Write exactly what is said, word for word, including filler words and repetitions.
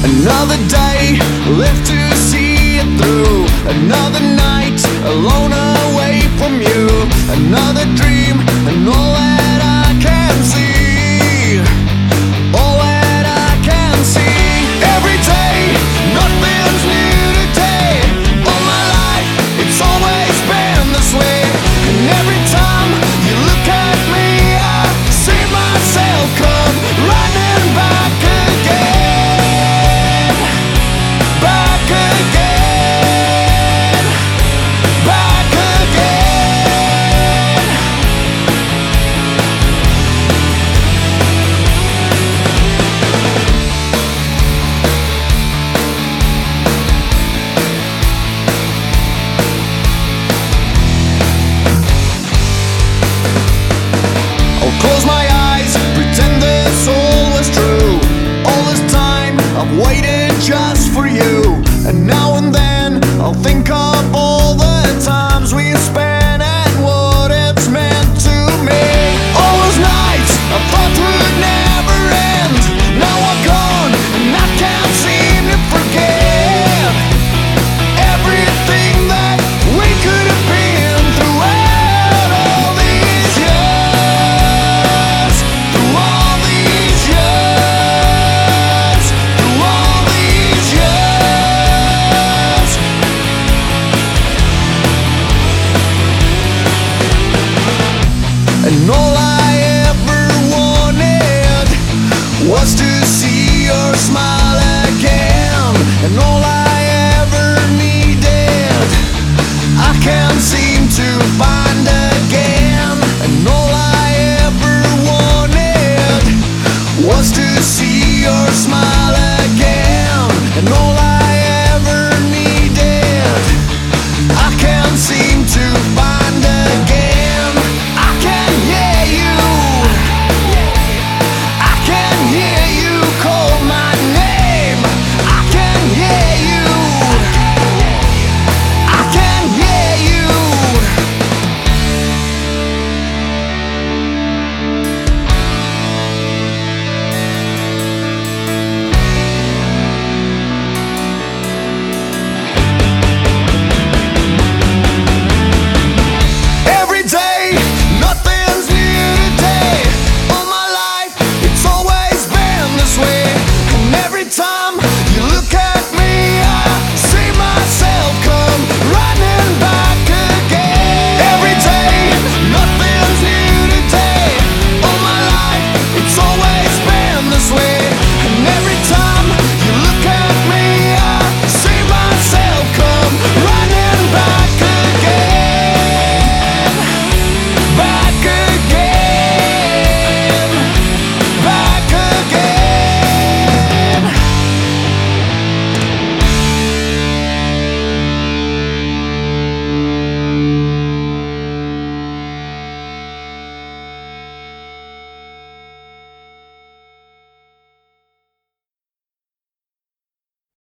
Another day left to see it through. Another night alone away from you. Another dream and all that I can see. All that I can see. Every day, nothing's new today. All my life, it's always been this way. And every time you look at me, I see myself come running back again. Close my eyes, pretend this all was true. All this time I've waited just for you. And now and then I'll think of all the times we spent and what it's meant to me. All those nights I thought would never end, now are gone and I can't seem to forget everything that we could have been throughout all these years. Through all these years, through all these years. And all I ever wanted was to